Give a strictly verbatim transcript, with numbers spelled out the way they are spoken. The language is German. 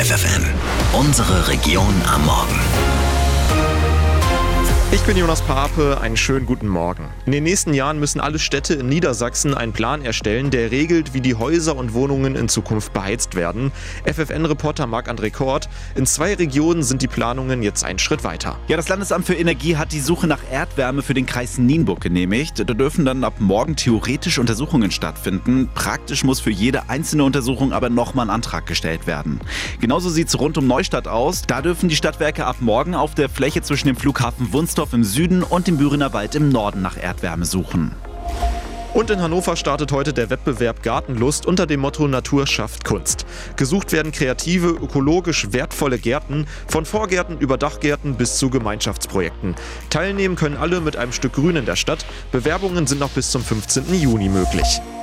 F F N, unsere Region am Morgen. Ich bin Jonas Pape, einen schönen guten Morgen. In den nächsten Jahren müssen alle Städte in Niedersachsen einen Plan erstellen, der regelt, wie die Häuser und Wohnungen in Zukunft beheizt werden. F F N-Reporter Marc-André Kort: In zwei Regionen sind die Planungen jetzt einen Schritt weiter. Ja, das Landesamt für Energie hat die Suche nach Erdwärme für den Kreis Nienburg genehmigt. Da dürfen dann ab morgen theoretisch Untersuchungen stattfinden. Praktisch muss für jede einzelne Untersuchung aber nochmal ein Antrag gestellt werden. Genauso sieht es rund um Neustadt aus. Da dürfen die Stadtwerke ab morgen auf der Fläche zwischen dem Flughafen Wunstorf im Süden und dem Bürener Wald im Norden nach Erdwärme suchen. Und in Hannover startet heute der Wettbewerb Gartenlust unter dem Motto Natur schafft Kunst. Gesucht werden kreative, ökologisch wertvolle Gärten, von Vorgärten über Dachgärten bis zu Gemeinschaftsprojekten. Teilnehmen können alle mit einem Stück Grün in der Stadt. Bewerbungen sind noch bis zum fünfzehnten Juni möglich.